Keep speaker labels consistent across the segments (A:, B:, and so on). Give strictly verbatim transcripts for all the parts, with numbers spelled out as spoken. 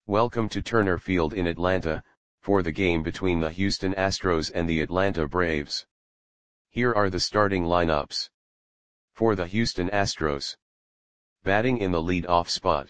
A: Welcome to Turner Field in Atlanta, for the game between the Houston Astros and the Atlanta Braves. Here are the starting lineups. For the Houston Astros. Batting in the lead-off spot.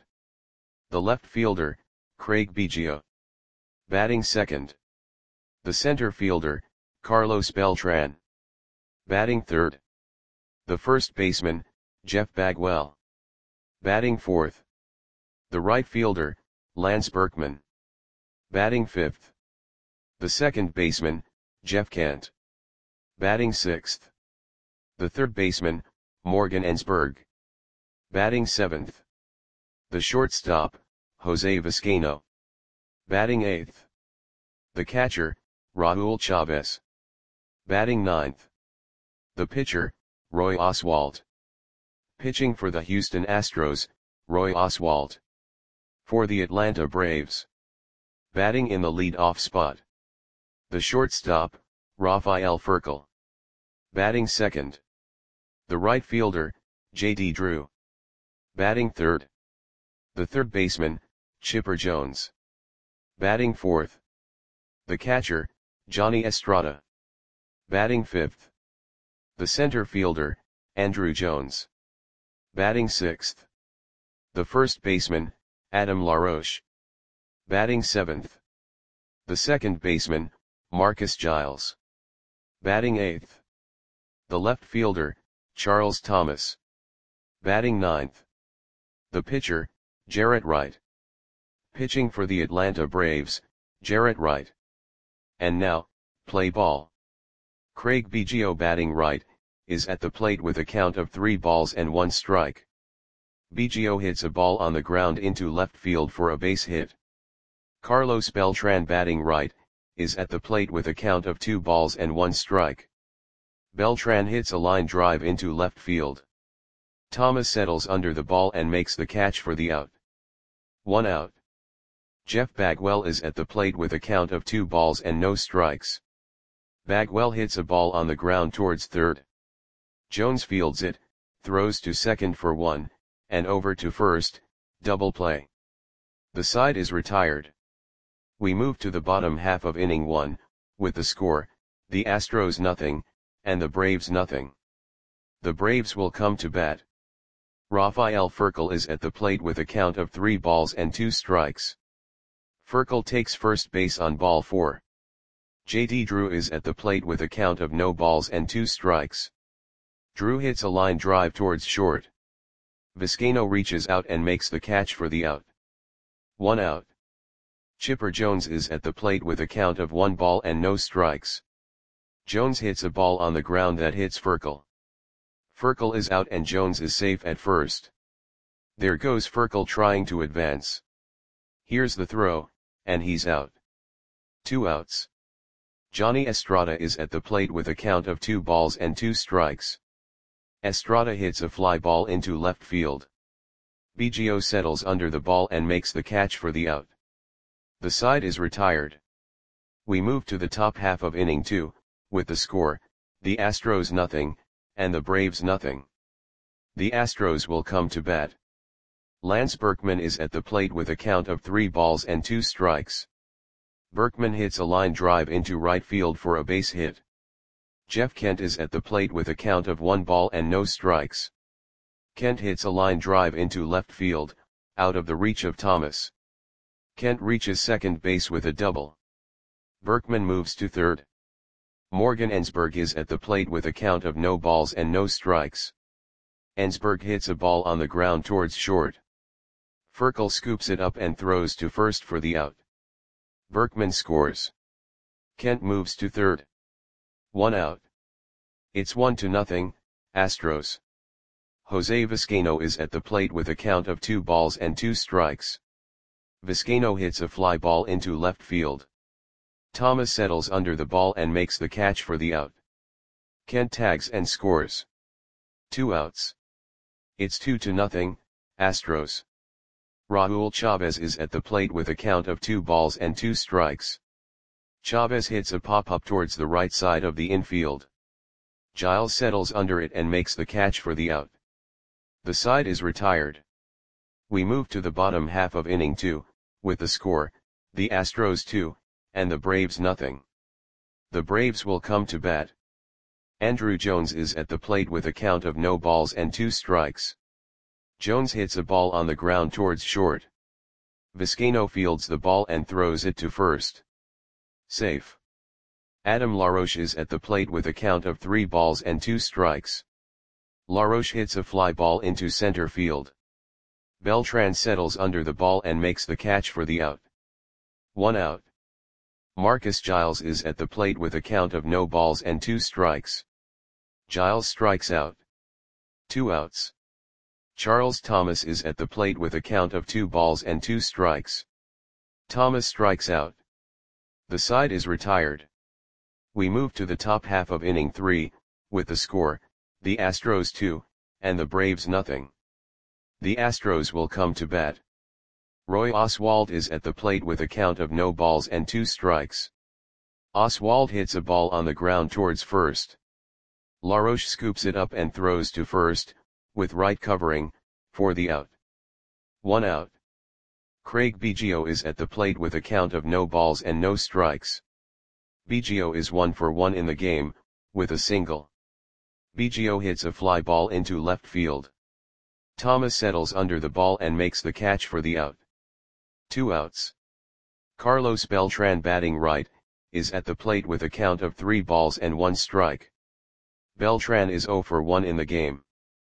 A: The left fielder, Craig Biggio. Batting second. The center fielder, Carlos Beltran. Batting third. The first baseman, Jeff Bagwell. Batting fourth. The right fielder, Lance Berkman. Batting fifth. The second baseman, Jeff Kent. Batting sixth. The third baseman, Morgan Ensberg. Batting seventh. The shortstop, Jose Vizcaino. Batting eighth. The catcher, Raul Chavez. Batting ninth. The pitcher, Roy Oswalt. Pitching for the Houston Astros, Roy Oswalt. For the Atlanta Braves. Batting in the lead-off spot. The shortstop, Rafael Furcal. Batting second. The right fielder, J D Drew. Batting third. The third baseman, Chipper Jones. Batting fourth. The catcher, Johnny Estrada. Batting fifth. The center fielder, Andruw Jones. Batting sixth. The first baseman, Adam LaRoche. Batting seventh. The second baseman, Marcus Giles. Batting eighth. The left fielder, Charles Thomas. Batting ninth. The pitcher, Jarrett Wright. Pitching for the Atlanta Braves, Jarrett Wright. And now, play ball. Craig Biggio batting right, is at the plate with a count of three balls and one strike. Biggio hits a ball on the ground into left field for a base hit. Carlos Beltran batting right, is at the plate with a count of two balls and one strike. Beltran hits a line drive into left field. Thomas settles under the ball and makes the catch for the out. One out. Jeff Bagwell is at the plate with a count of two balls and no strikes. Bagwell hits a ball on the ground towards third. Jones fields it, throws to second for one, and over to first, double play. The side is retired. We move to the bottom half of inning one, with the score, the Astros nothing, and the Braves nothing. The Braves will come to bat. Rafael Furcal is at the plate with a count of three balls and two strikes. Furcal takes first base on ball four. J D Drew is at the plate with a count of no balls and two strikes. Drew hits a line drive towards short. Vizcaino reaches out and makes the catch for the out. One out. Chipper Jones is at the plate with a count of one ball and no strikes. Jones hits a ball on the ground that hits Furcal. Furcal is out and Jones is safe at first. There goes Furcal trying to advance. Here's the throw, and he's out. Two outs. Johnny Estrada is at the plate with a count of two balls and two strikes. Estrada hits a fly ball into left field. Biggio settles under the ball and makes the catch for the out. The side is retired. We move to the top half of inning two, with the score, the Astros nothing, and the Braves nothing. The Astros will come to bat. Lance Berkman is at the plate with a count of three balls and two strikes. Berkman hits a line drive into right field for a base hit. Jeff Kent is at the plate with a count of one ball and no strikes. Kent hits a line drive into left field, out of the reach of Thomas. Kent reaches second base with a double. Berkman moves to third. Morgan Ensberg is at the plate with a count of no balls and no strikes. Ensberg hits a ball on the ground towards short. Furcal scoops it up and throws to first for the out. Berkman scores. Kent moves to third. One out. It's one to nothing, Astros. Jose Vizcaino is at the plate with a count of two balls and two strikes. Vizcaino hits a fly ball into left field. Thomas settles under the ball and makes the catch for the out. Kent tags and scores. Two outs. It's two to nothing, Astros. Raul Chavez is at the plate with a count of two balls and two strikes. Chavez hits a pop-up towards the right side of the infield. Giles settles under it and makes the catch for the out. The side is retired. We move to the bottom half of inning two, with the score, the Astros two, and the Braves nothing. The Braves will come to bat. Andruw Jones is at the plate with a count of no balls and two strikes. Jones hits a ball on the ground towards short. Vizcaino fields the ball and throws it to first. Safe. Adam LaRoche is at the plate with a count of three balls and two strikes. LaRoche hits a fly ball into center field. Beltran settles under the ball and makes the catch for the out. One out. Marcus Giles is at the plate with a count of no balls and two strikes. Giles strikes out. Two outs. Charles Thomas is at the plate with a count of two balls and two strikes. Thomas strikes out. The side is retired. We move to the top half of inning three, with the score, the Astros two, and the Braves nothing. The Astros will come to bat. Roy Oswalt is at the plate with a count of no balls and two strikes. Oswalt hits a ball on the ground towards first. LaRoche scoops it up and throws to first, with right covering, for the out. One out. Craig Biggio is at the plate with a count of no balls and no strikes. Biggio is one for one in the game, with a single. Biggio hits a fly ball into left field. Thomas settles under the ball and makes the catch for the out. Two outs. Carlos Beltran, batting right, is at the plate with a count of three balls and one strike. Beltran is zero for one in the game.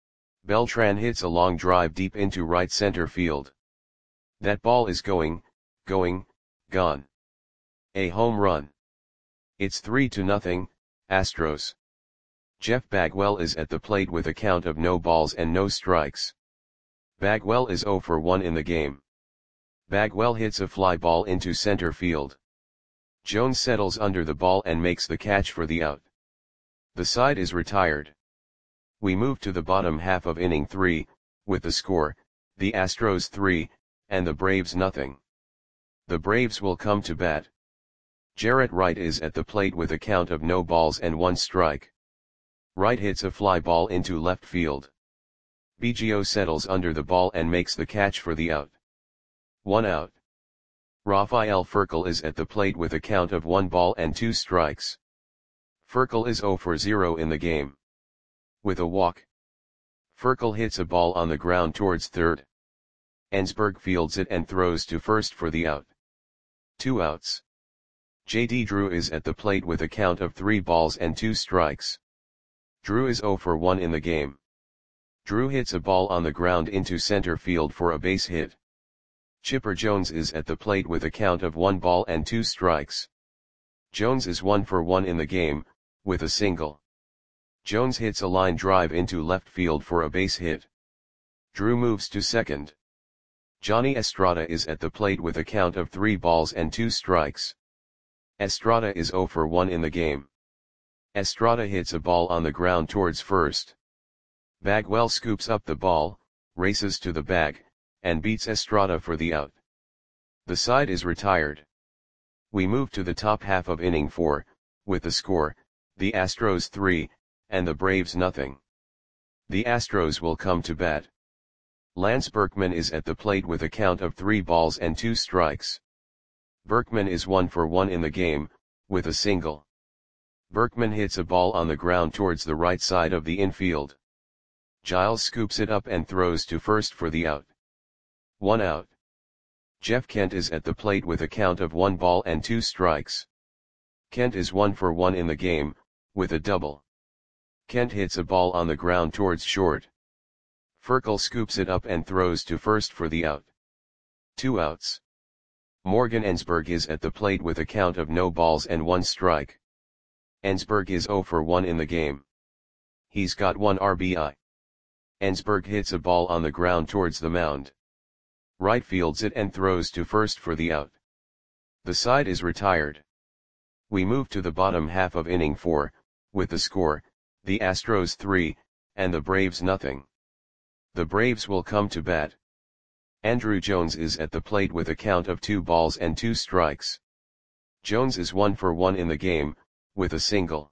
A: Beltran hits a long drive deep into right center field. That ball is going, going, gone. A home run. It's three to nothing, Astros. Jeff Bagwell is at the plate with a count of no balls and no strikes. Bagwell is zero for one in the game. Bagwell hits a fly ball into center field. Jones settles under the ball and makes the catch for the out. The side is retired. We move to the bottom half of inning three, with the score, the Astros three, and the Braves nothing. The Braves will come to bat. Jarrett Wright is at the plate with a count of no balls and one strike. Wright hits a fly ball into left field. Biggio settles under the ball and makes the catch for the out. One out. Rafael Furcal is at the plate with a count of one ball and two strikes. Furcal is zero for zero in the game. With a walk. Furcal hits a ball on the ground towards third. Ensberg fields it and throws to first for the out. Two outs. J D Drew is at the plate with a count of three balls and two strikes. Drew is zero for one in the game. Drew hits a ball on the ground into center field for a base hit. Chipper Jones is at the plate with a count of one ball and two strikes. Jones is one for one in the game, with a single. Jones hits a line drive into left field for a base hit. Drew moves to second. Johnny Estrada is at the plate with a count of three balls and two strikes. Estrada is zero for one in the game. Estrada hits a ball on the ground towards first. Bagwell scoops up the ball, races to the bag, and beats Estrada for the out. The side is retired. We move to the top half of inning four, with the score, the Astros three, and the Braves nothing. The Astros will come to bat. Lance Berkman is at the plate with a count of three balls and two strikes. Berkman is one for one in the game, with a single. Berkman hits a ball on the ground towards the right side of the infield. Giles scoops it up and throws to first for the out. One out. Jeff Kent is at the plate with a count of one ball and two strikes. Kent is one for one in the game, with a double. Kent hits a ball on the ground towards short. Furcal scoops it up and throws to first for the out. Two outs. Morgan Ensberg is at the plate with a count of no balls and one strike. Ensberg is zero for one in the game. He's got one R B I. Ensberg hits a ball on the ground towards the mound. Wright fields it and throws to first for the out. The side is retired. We move to the bottom half of inning four, with the score, the Astros three, and the Braves nothing. The Braves will come to bat. Andruw Jones is at the plate with a count of two balls and two strikes. Jones is one for one in the game, with a single.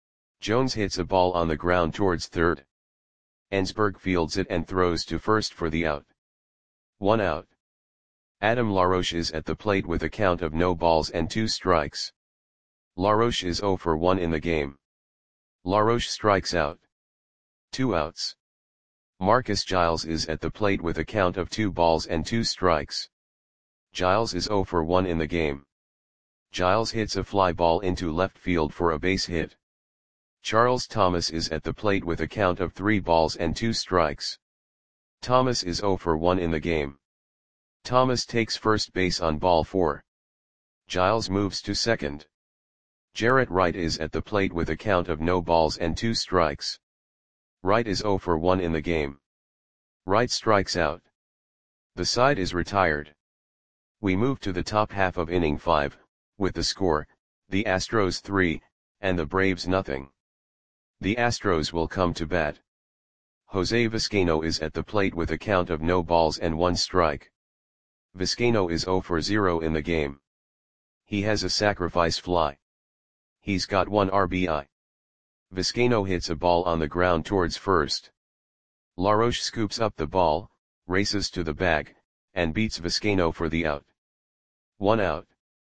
A: Jones hits a ball on the ground towards third. Ensberg fields it and throws to first for the out. One out. Adam LaRoche is at the plate with a count of no balls and two strikes. LaRoche is zero for one in the game. LaRoche strikes out. Two outs. Marcus Giles is at the plate with a count of two balls and two strikes. Giles is zero for one in the game. Giles hits a fly ball into left field for a base hit. Charles Thomas is at the plate with a count of three balls and two strikes. Thomas is zero for one in the game. Thomas takes first base on ball four. Giles moves to second. Jarrett Wright is at the plate with a count of no balls and two strikes. Wright is zero for one in the game. Wright strikes out. The side is retired. We move to the top half of inning five, with the score, the Astros three, and the Braves nothing. The Astros will come to bat. Jose Vizcaino is at the plate with a count of no balls and one strike. Vizcaino is zero for zero in the game. He has a sacrifice fly. He's got one R B I. Vizcaino hits a ball on the ground towards first. LaRoche scoops up the ball, races to the bag, and beats Vizcaino for the out. One out.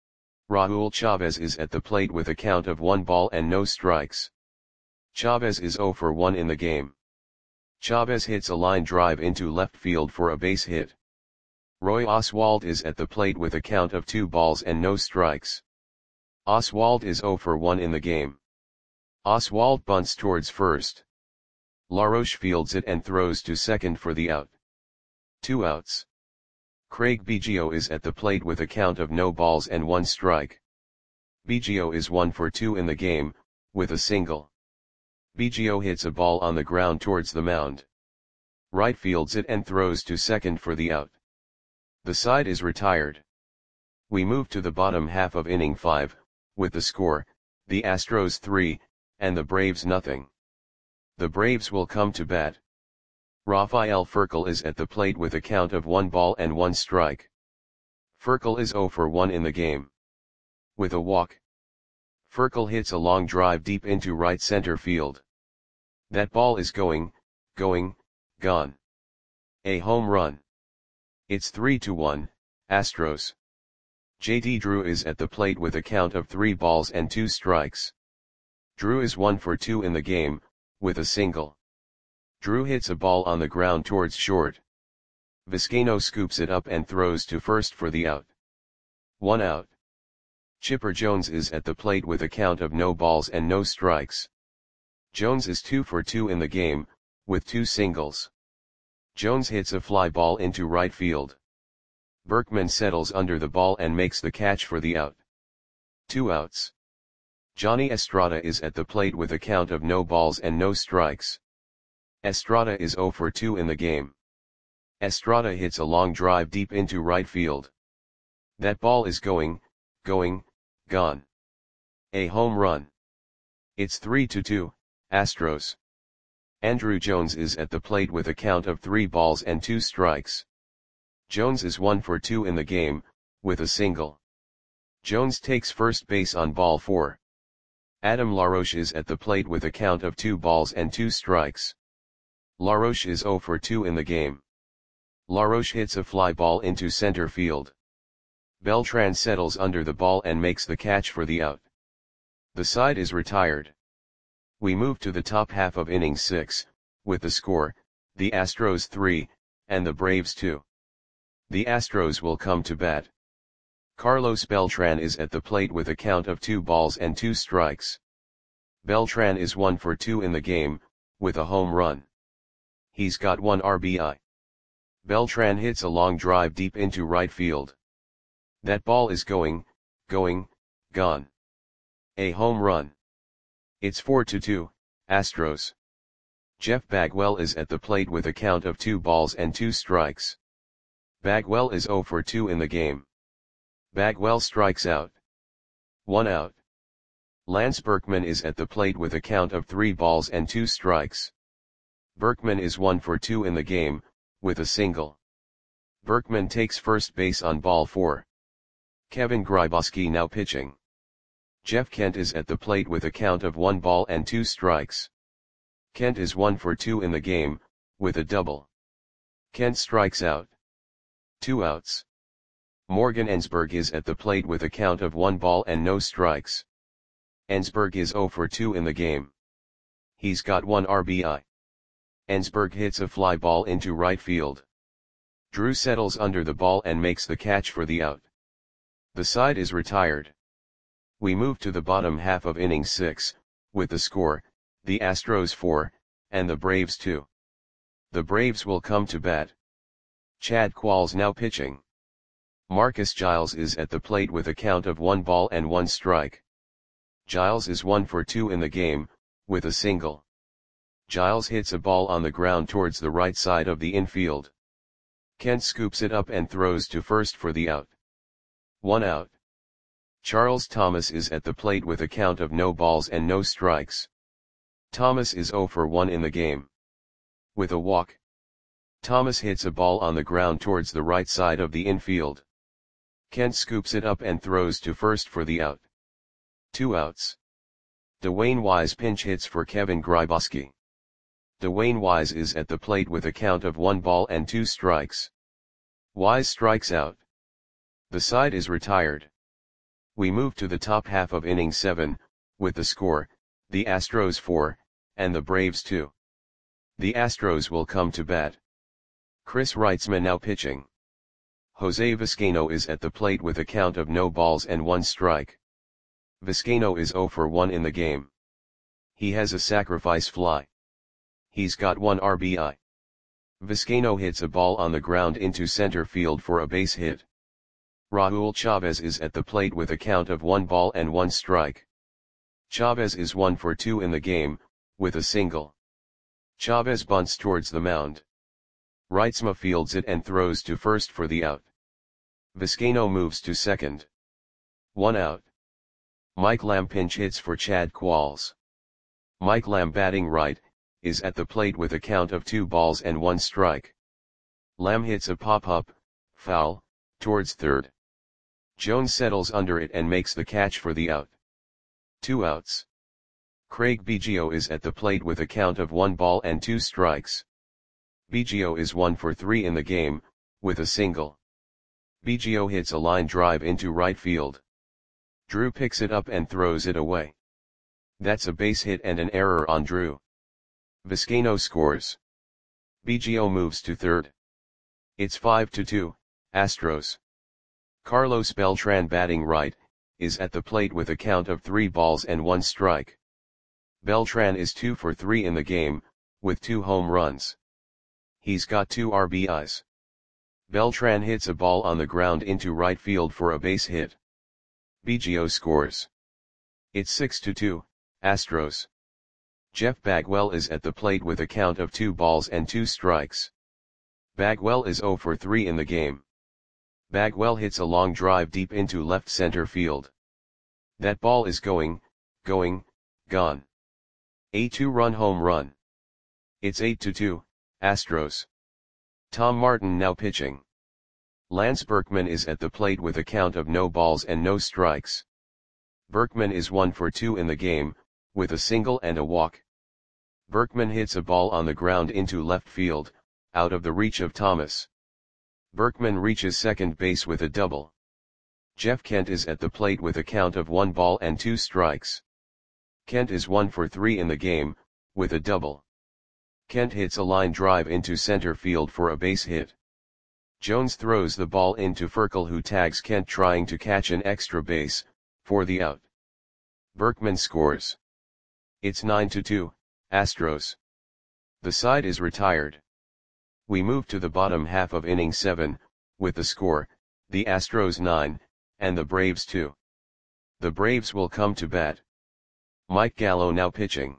A: Raul Chavez is at the plate with a count of one ball and no strikes. Chavez is zero for one in the game. Chavez hits a line drive into left field for a base hit. Roy Oswalt is at the plate with a count of two balls and no strikes. Oswalt is zero for one in the game. Oswalt bunts towards first. LaRoche fields it and throws to second for the out. Two outs. Craig Biggio is at the plate with a count of no balls and one strike. Biggio is one for two in the game, with a single. Biggio hits a ball on the ground towards the mound. Wright fields it and throws to second for the out. The side is retired. We move to the bottom half of inning five, with the score, the Astros three, and the Braves nothing. The Braves will come to bat. Rafael Furcal is at the plate with a count of one ball and one strike. Furcal is zero for one in the game. With a walk. Furcal hits a long drive deep into right center field. That ball is going, going, gone. A home run. It's three to one, Astros. J T Drew is at the plate with a count of three balls and two strikes. Drew is one for two in the game, with a single. Drew hits a ball on the ground towards short. Vizcaino scoops it up and throws to first for the out. One out. Chipper Jones is at the plate with a count of no balls and no strikes. Jones is two for two in the game, with two singles. Jones hits a fly ball into right field. Berkman settles under the ball and makes the catch for the out. Two outs. Johnny Estrada is at the plate with a count of no balls and no strikes. Estrada is zero for two in the game. Estrada hits a long drive deep into right field. That ball is going, going, gone. A home run. It's three to two, Astros. Andrew Jones is at the plate with a count of three balls and two strikes. Jones is one for two in the game, with a single. Jones takes first base on ball four. Adam LaRoche is at the plate with a count of two balls and two strikes. LaRoche is zero for two in the game. LaRoche hits a fly ball into center field. Beltran settles under the ball and makes the catch for the out. The side is retired. We move to the top half of inning six, with the score, the Astros three, and the Braves two. The Astros will come to bat. Carlos Beltran is at the plate with a count of two balls and two strikes. Beltran is one for two in the game, with a home run. He's got one R B I. Beltran hits a long drive deep into right field. That ball is going, going, gone. A home run. It's four to two, Astros. Jeff Bagwell is at the plate with a count of two balls and two strikes. Bagwell is zero for two in the game. Bagwell strikes out. One out. Lance Berkman is at the plate with a count of three balls and two strikes. Berkman is one for two in the game, with a single. Berkman takes first base on ball four. Kevin Grybauski now pitching. Jeff Kent is at the plate with a count of one ball and two strikes. Kent is one for two in the game, with a double. Kent strikes out. Two outs. Morgan Ensberg is at the plate with a count of one ball and no strikes. Ensberg is zero for two in the game. He's got one R B I. Ensberg hits a fly ball into right field. Drew settles under the ball and makes the catch for the out. The side is retired. We move to the bottom half of inning six, with the score, the Astros four, and the Braves two. The Braves will come to bat. Chad Qualls now pitching. Marcus Giles is at the plate with a count of one ball and one strike. Giles is one for two in the game, with a single. Giles hits a ball on the ground towards the right side of the infield. Kent scoops it up and throws to first for the out. One out. Charles Thomas is at the plate with a count of no balls and no strikes. Thomas is zero for one in the game. With a walk. Thomas hits a ball on the ground towards the right side of the infield. Kent scoops it up and throws to first for the out. Two outs. Dwayne Wise pinch hits for Kevin Grybauski. Dwayne Wise is at the plate with a count of one ball and two strikes. Wise strikes out. The side is retired. We move to the top half of inning seven, with the score, the Astros four, and the Braves two. The Astros will come to bat. Chris Reitzman now pitching. Jose Vizcaino is at the plate with a count of no balls and one strike. Vizcaino is zero for one in the game. He has a sacrifice fly. He's got one R B I. Vizcaino hits a ball on the ground into center field for a base hit. Raul Chavez is at the plate with a count of one ball and one strike. Chavez is one for two in the game, with a single. Chavez bunts towards the mound. Reitzma fields it and throws to first for the out. Vizcaino moves to second. One out. Mike Lamb pinch hits for Chad Qualls. Mike Lamb batting right, is at the plate with a count of two balls and one strike. Lamb hits a pop-up, foul, towards third. Jones settles under it and makes the catch for the out. Two outs. Craig Biggio is at the plate with a count of one ball and two strikes. Biggio is one for three in the game, with a single. Biggio hits a line drive into right field. Drew picks it up and throws it away. That's a base hit and an error on Drew. Vizcaino scores. Biggio moves to third. It's five to two, Astros. Carlos Beltran batting right, is at the plate with a count of three balls and one strike. Beltran is two for three in the game, with two home runs. He's got two R B Is. Beltran hits a ball on the ground into right field for a base hit. Biggio scores. It's six to two, Astros. Jeff Bagwell is at the plate with a count of two balls and two strikes. Bagwell is zero for three in the game. Bagwell hits a long drive deep into left center field. That ball is going, going, gone. A two-run home run. It's eight to two, Astros. Tom Martin now pitching. Lance Berkman is at the plate with a count of no balls and no strikes. Berkman is one for two in the game, with a single and a walk. Berkman hits a ball on the ground into left field, out of the reach of Thomas. Berkman reaches second base with a double. Jeff Kent is at the plate with a count of one ball and two strikes. Kent is one for three in the game, with a double. Kent hits a line drive into center field for a base hit. Jones throws the ball into Furkel, who tags Kent trying to catch an extra base, for the out. Berkman scores. It's nine to two, Astros. The side is retired. We move to the bottom half of inning seven, with the score, the Astros nine, and the Braves two. The Braves will come to bat. Mike Gallo now pitching.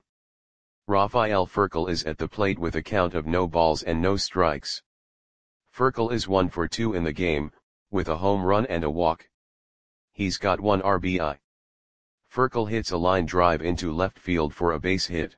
A: Rafael Furkel is at the plate with a count of no balls and no strikes. Furkel is one for two in the game, with a home run and a walk. He's got one R B I. Furkel hits a line drive into left field for a base hit.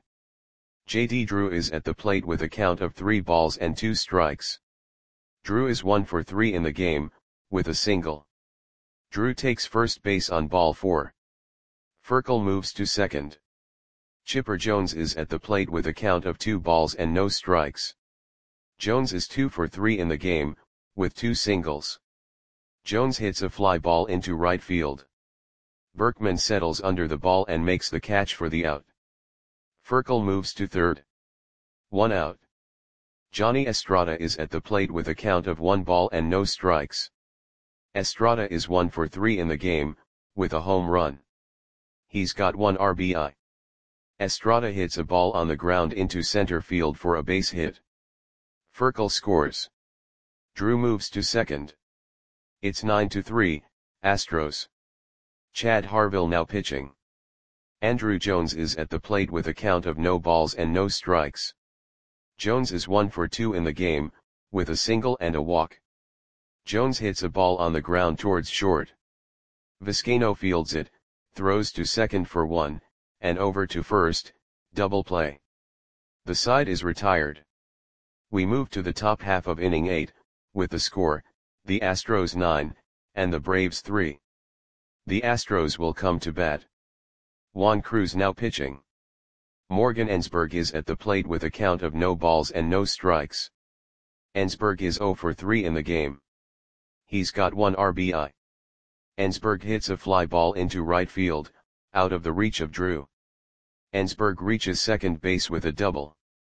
A: J D Drew is at the plate with a count of three balls and two strikes. Drew is one for three in the game, with a single. Drew takes first base on ball four. Furkel moves to second. Chipper Jones is at the plate with a count of two balls and no strikes. Jones is two for three in the game, with two singles. Jones hits a fly ball into right field. Berkman settles under the ball and makes the catch for the out. Furcal moves to third. One out. Johnny Estrada is at the plate with a count of one ball and no strikes. Estrada is one for three in the game, with a home run. He's got one R B I. Estrada hits a ball on the ground into center field for a base hit. Furcal scores. Drew moves to second. It's nine to three, Astros. Chad Harville now pitching. Andruw Jones is at the plate with a count of no balls and no strikes. Jones is one for two in the game, with a single and a walk. Jones hits a ball on the ground towards short. Vizcaino fields it, throws to second for one, and over to first, double play. The side is retired. We move to the top half of inning eight, with the score, the Astros nine, and the Braves three. The Astros will come to bat. Juan Cruz now pitching. Morgan Ensberg is at the plate with a count of no balls and no strikes. Ensberg is zero for three in the game. He's got one R B I. Ensberg hits a fly ball into right field, out of the reach of Drew. Ensberg reaches second base with a double.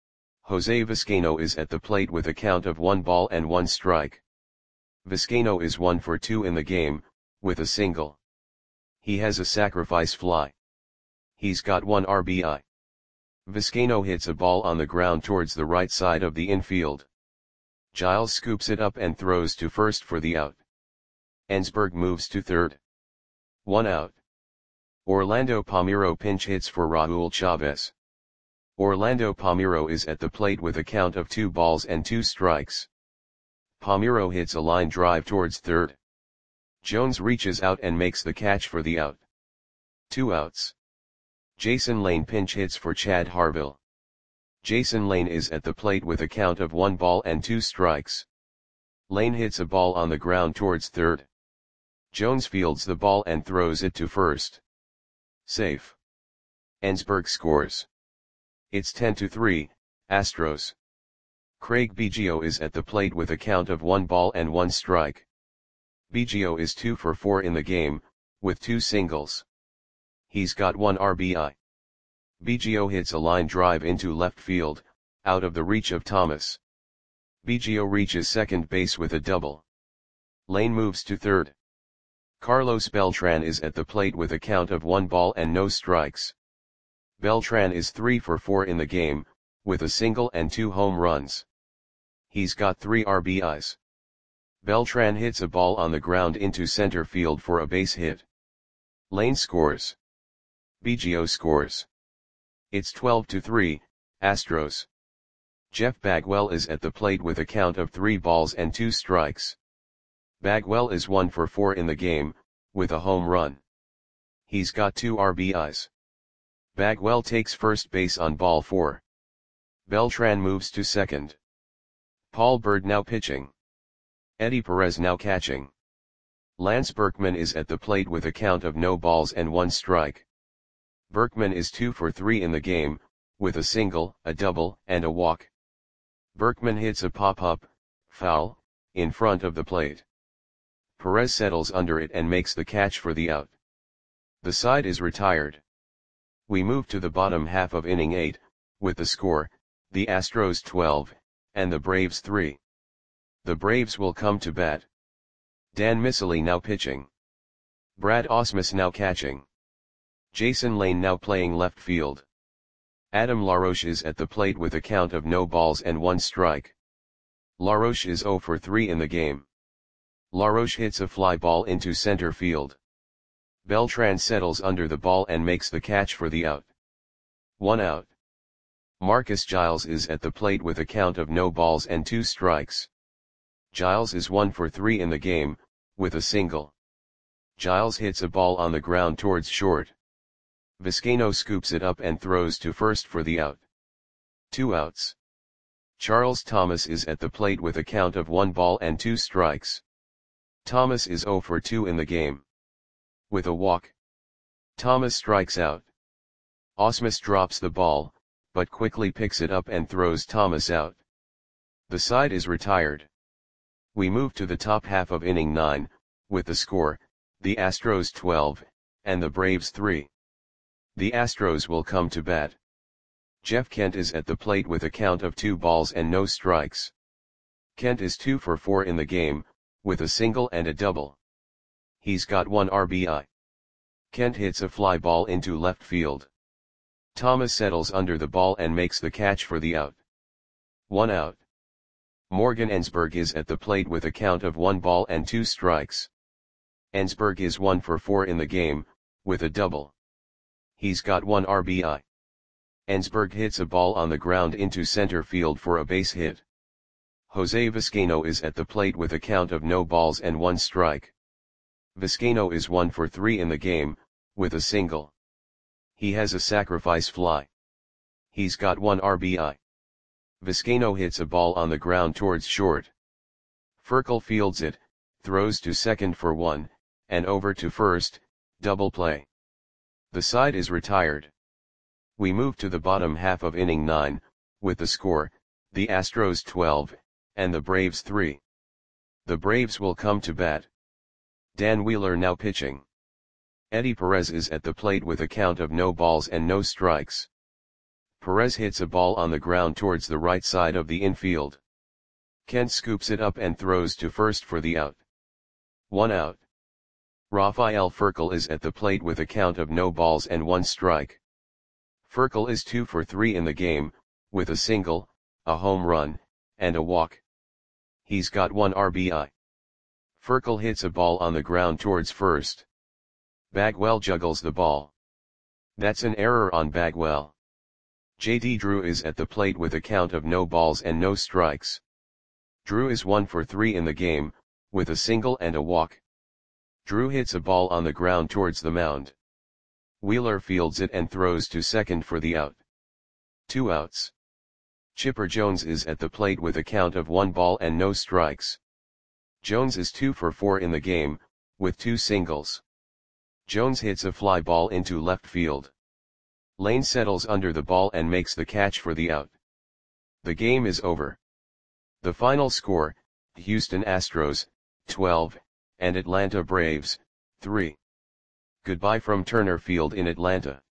A: Jose Vizcaino is at the plate with a count of one ball and one strike. Vizcaino is one for two in the game, with a single. He has a sacrifice fly. He's got one R B I. Vizcaino hits a ball on the ground towards the right side of the infield. Giles scoops it up and throws to first for the out. Ensberg moves to third. One out. Orlando Palmeiro pinch hits for Raul Chavez. Orlando Palmeiro is at the plate with a count of two balls and two strikes. Palmeiro hits a line drive towards third. Jones reaches out and makes the catch for the out. Two outs. Jason Lane pinch hits for Chad Harville. Jason Lane is at the plate with a count of one ball and two strikes. Lane hits a ball on the ground towards third. Jones fields the ball and throws it to first. Safe. Ensberg scores. It's ten to three, Astros. Craig Biggio is at the plate with a count of one ball and one strike. Biggio is two for four in the game, with two singles. He's got one R B I. Biggio hits a line drive into left field, out of the reach of Thomas. Biggio reaches second base with a double. Lane moves to third. Carlos Beltran is at the plate with a count of one ball and no strikes. Beltran is three for four in the game, with a single and two home runs. He's got three R B Is. Beltran hits a ball on the ground into center field for a base hit. Lane scores. Biggio scores. It's twelve to three, Astros. Jeff Bagwell is at the plate with a count of three balls and two strikes. Bagwell is one for four in the game, with a home run. He's got two R B Is. Bagwell takes first base on ball four. Beltran moves to second. Paul Bird now pitching. Eddie Perez now catching. Lance Berkman is at the plate with a count of no balls and one strike. Berkman is two for three in the game, with a single, a double, and a walk. Berkman hits a pop-up, foul, in front of the plate. Perez settles under it and makes the catch for the out. The side is retired. We move to the bottom half of inning eight, with the score, the Astros twelve, and the Braves three. The Braves will come to bat. Dan Miceli now pitching. Brad Ausmus now catching. Jason Lane now playing left field. Adam LaRoche is at the plate with a count of no balls and one strike. LaRoche is zero for three in the game. LaRoche hits a fly ball into center field. Beltran settles under the ball and makes the catch for the out. One out. Marcus Giles is at the plate with a count of no balls and two strikes. Giles is one for three in the game, with a single. Giles hits a ball on the ground towards short. Vizcaino scoops it up and throws to first for the out. Two outs. Charles Thomas is at the plate with a count of one ball and two strikes. Thomas is zero for two in the game. With a walk. Thomas strikes out. Ausmus drops the ball, but quickly picks it up and throws Thomas out. The side is retired. We move to the top half of inning nine, with the score, the Astros twelve, and the Braves three. The Astros will come to bat. Jeff Kent is at the plate with a count of two balls and no strikes. Kent is two for four in the game, with a single and a double. He's got one R B I. Kent hits a fly ball into left field. Thomas settles under the ball and makes the catch for the out. One out. Morgan Ensberg is at the plate with a count of one ball and two strikes. Ensberg is one for four in the game, with a double. He's got one R B I. Ensberg hits a ball on the ground into center field for a base hit. Jose Vizcaino is at the plate with a count of no balls and one strike. Vizcaino is one for three in the game, with a single. He has a sacrifice fly. He's got one R B I. Vizcaino hits a ball on the ground towards short. Furcal fields it, throws to second for one, and over to first, double play. The side is retired. We move to the bottom half of inning nine, with the score, the Astros twelve, and the Braves three. The Braves will come to bat. Dan Wheeler now pitching. Eddie Perez is at the plate with a count of no balls and no strikes. Perez hits a ball on the ground towards the right side of the infield. Kent scoops it up and throws to first for the out. One out. Rafael Furcal is at the plate with a count of no balls and one strike. Furcal is two for three in the game, with a single, a home run, and a walk. He's got one R B I. Furcal hits a ball on the ground towards first. Bagwell juggles the ball. That's an error on Bagwell. J D Drew is at the plate with a count of no balls and no strikes. Drew is one for three in the game, with a single and a walk. Drew hits a ball on the ground towards the mound. Wheeler fields it and throws to second for the out. Two outs. Chipper Jones is at the plate with a count of one ball and no strikes. Jones is two for four in the game, with two singles. Jones hits a fly ball into left field. Lane settles under the ball and makes the catch for the out. The game is over. The final score, Houston Astros, twelve, and Atlanta Braves, three. Goodbye from Turner Field in Atlanta.